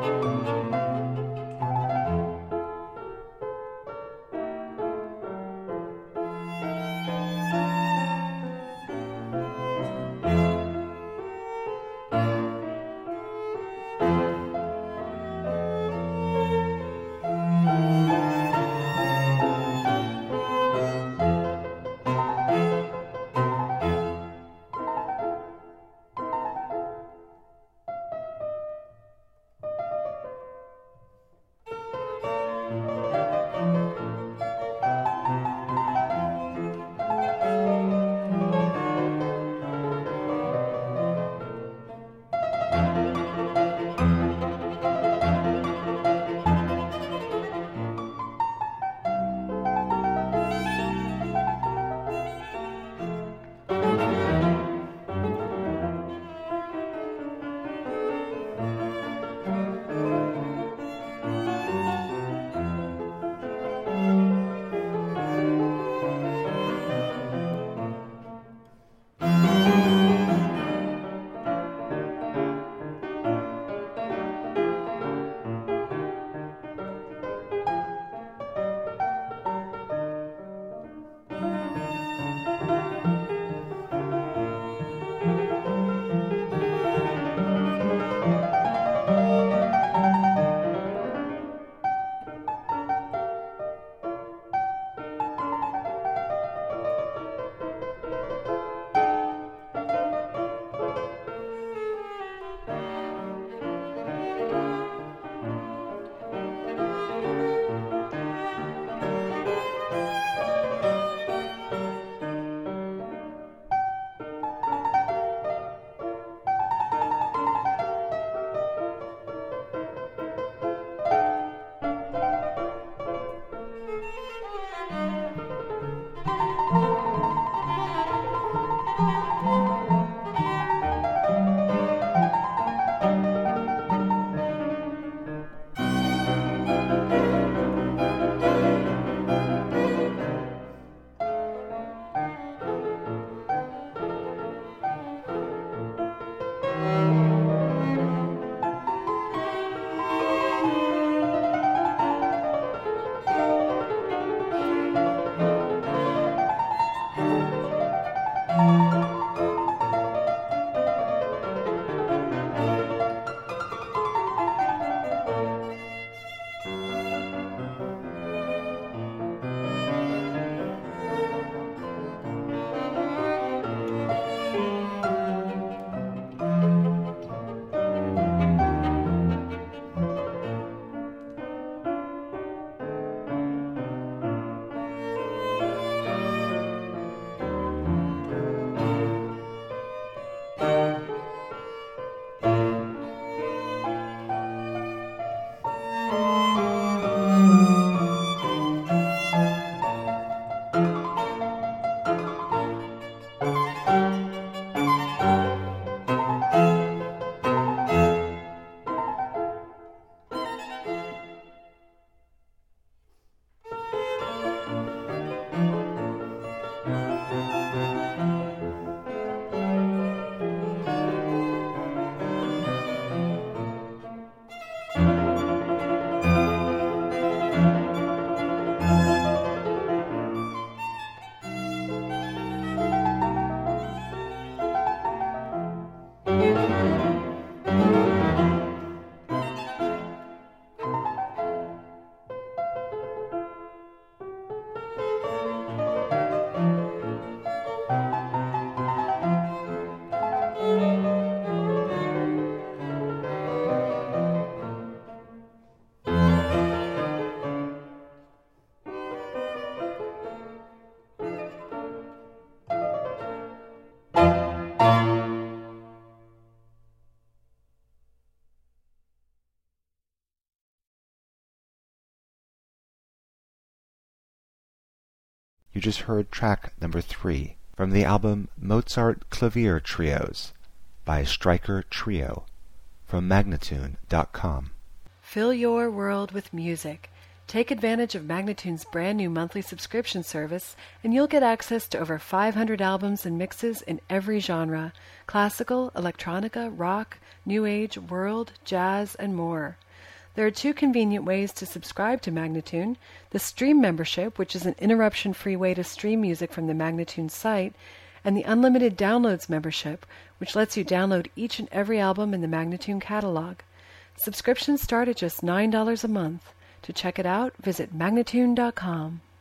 You just heard track number 3 from the album Mozart Clavier Trios by Streicher Trio from Magnatune.com. Fill your world with music. Take advantage of Magnatune's brand new monthly subscription service, and you'll get access to over 500 albums and mixes in every genre: classical, electronica, rock, new age, world, jazz, and more. There are two convenient ways to subscribe to Magnatune: the Stream membership, which is an interruption-free way to stream music from the Magnatune site, and the Unlimited Downloads membership, which lets you download each and every album in the Magnatune catalog. Subscriptions start at just $9 a month. To check it out, visit Magnatune.com.